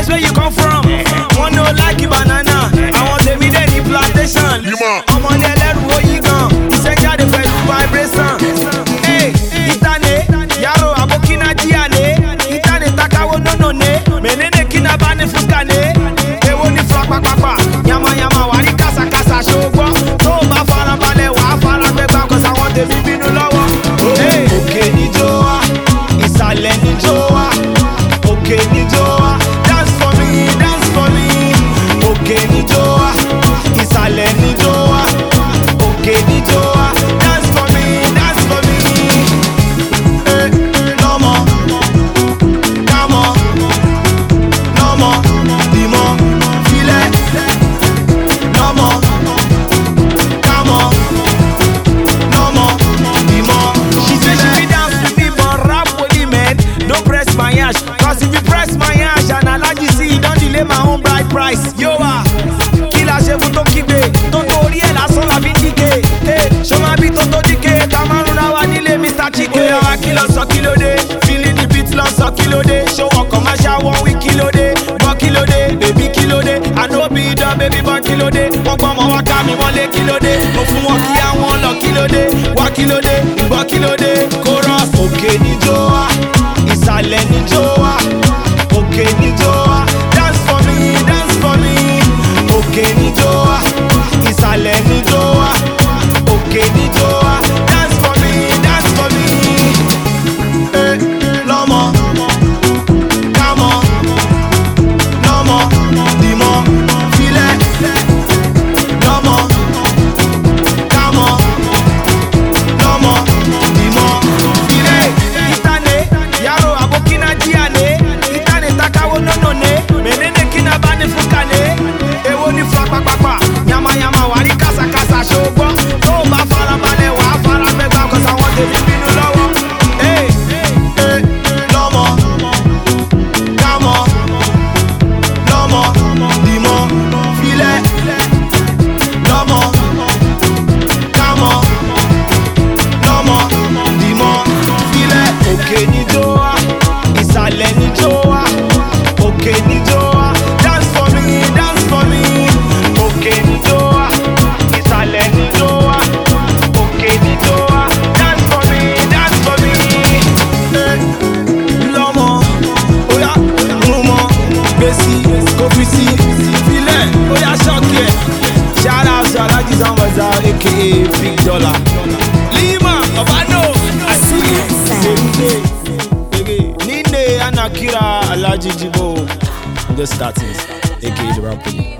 place where you come from. One no like you banana. I want to meet any plantation. I'm on the level where you gone. You say God the first vibration. Hey, Itane, Yaro abokina diane. Itane takawo no ne. Menene kina bani fuskane. Ewo ni flak papa. Yama yama wari kasa kasa shogbo. To ba fara bale wa fara gbegba 'cause I want to be binu lowo. Hey, okay ni joa. Isale ni joa. Okay ni joa. Dance for me, dance for me. Okay ni joa. Isale ni joa. Okay ni joa. Dance for me, dance for me. Hey, no more. Come on. No more. Be more. Feel it. No more. Come on. No more. Be more. She said she be dance with me, but rap with me, man. Don't press my ash, 'cause if you press my ash and allergy see, don't delay my own bride price. Yo, kila shefu to kibe, to tori e lasan la fi dike. Hey, show my beat to dike, Kamaru na wa nile Mr. Chike. Oya kilo so kilo de, feeling the beat lo so kilo de. Show up commercial 1 week kilo de, but kilo de, baby kilo de. I know be the baby but kilo de. Wọ́n gbọ́ mọ wá ká mi mọ́lé kilo de. Mo fún wọn kí àwọn lọ kilo de, wá kilo de, ìgbọ́ kilo de. Chorus òkè ní joa, ìsàlẹ̀ ní joa, òkè ní joa. Dance for me, dance for me. Òkè ní joa, ìsàlẹ̀ ní joa, òkè ní joa. Dance for me, dance for me. Hey, lọ́mọ, come on, lọ́mọ, bímọ, filẹ̀, lọ́mọ, come on, lọ́mọ, bímọ, filẹ̀. Itane, Yaro abokina diane. Itane takawo no ne. Menene kina bani fukane. Ewo ni flak papa. Yama yama wari kasa kasa shogbo. To ba fara bale wa fara gbegba 'cause I want to be binu lowo. Hey, hey, lọ́mọ, come on, lọ́mọ, bímọ, filẹ̀, lọ́mọ, come on, lọ́mọ, bímọ, filẹ̀. Òkè ní joa, ìsàlẹ̀ ní joa, òkè ní joa. Dance for me, dance for me. Òkè ní joa, ìsàlẹ̀ ní joa, òkè ní joa. Dance for me, dance for me. Hey, lọ́mọ, oya, mumọ, gbèsè, kòfìsì, filẹ̀, oya ṣọ́ọ̀kì ẹ̀. Shout out to Alhaji Zambaza aka Big Dollar. Lima, Obano, I see you. Nine Anakira Alhaji Jibo. Just starting, aka the rapper.